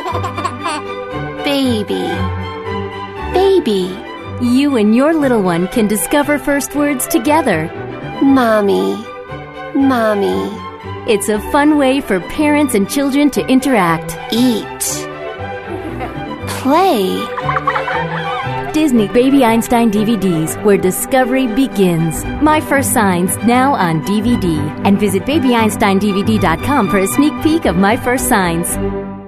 Baby. Baby. You and your little one can discover first words together. Mommy. Mommy. It's a fun way for parents and children to interact. Eat. Play. Disney Baby Einstein DVDs, where discovery begins. My First Signs, now on DVD. And visit babyeinsteindvd.com for a sneak peek of My First Signs.